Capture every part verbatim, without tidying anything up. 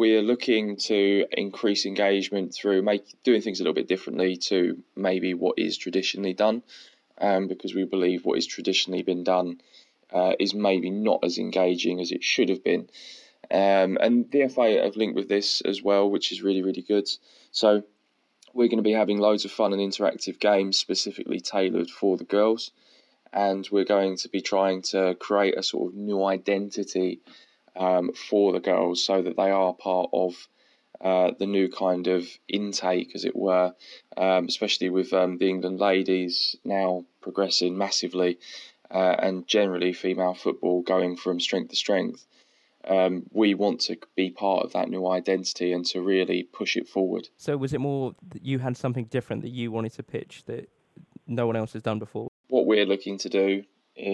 we're looking to increase engagement through make, doing things a little bit differently to maybe what is traditionally done, um, because we believe what is traditionally been done uh, is maybe not as engaging as it should have been. Um, and the F A have linked with this as well, which is really, really good. So we're going to be having loads of fun and interactive games specifically tailored for the girls. And we're going to be trying to create a sort of new identity um, for the girls so that they are part of uh, the new kind of intake, as it were, um, especially with um, the England ladies now progressing massively uh, and generally female football going from strength to strength. Um, we want to be part of that new identity and to really push it forward. So was it more that you had something different that you wanted to pitch that no one else has done before? What we're looking to do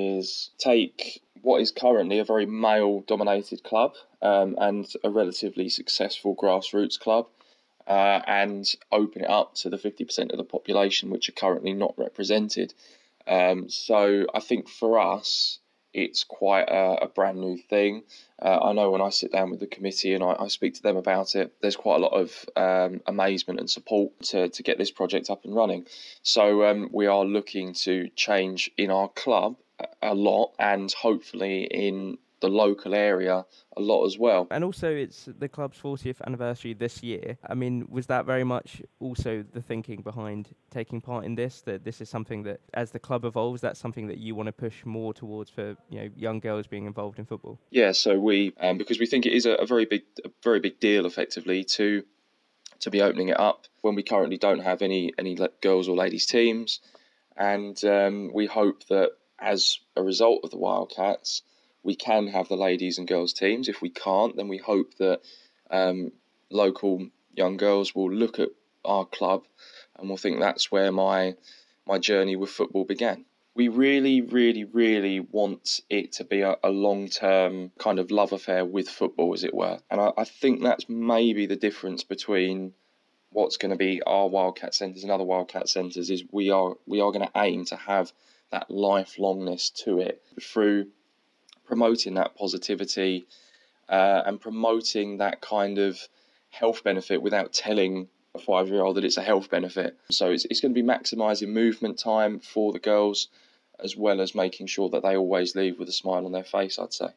is take what is currently a very male-dominated club um, and a relatively successful grassroots club uh, and open it up to the fifty percent of the population which are currently not represented. Um, so I think for us, it's quite a, a brand new thing. Uh, I know when I sit down with the committee and I, I speak to them about it, there's quite a lot of um, amazement and support to, to get this project up and running. So um, we are looking to change in our club a lot and hopefully in the local area a lot as well. And also it's the club's fortieth anniversary this year. I mean, was that very much also the thinking behind taking part in this, that this is something that as the club evolves, that's something that you want to push more towards for, you know, young girls being involved in football? Yeah, so we, um, because we think it is a, a very big, a very big deal effectively to to be opening it up when we currently don't have any, any girls or ladies teams. And um, we hope that as a result of the Wildcats, we can have the ladies and girls teams. If we can't, then we hope that um, local young girls will look at our club and will think that's where my my journey with football began. We really, really, really want it to be a, a long-term kind of love affair with football, as it were. And I, I think that's maybe the difference between what's going to be our Wildcat Centres and other Wildcat Centres is we are we are going to aim to have that lifelongness to it through promoting that positivity uh, and promoting that kind of health benefit without telling a five-year-old that it's a health benefit. So it's, it's going to be maximising movement time for the girls as well as making sure that they always leave with a smile on their face, I'd say.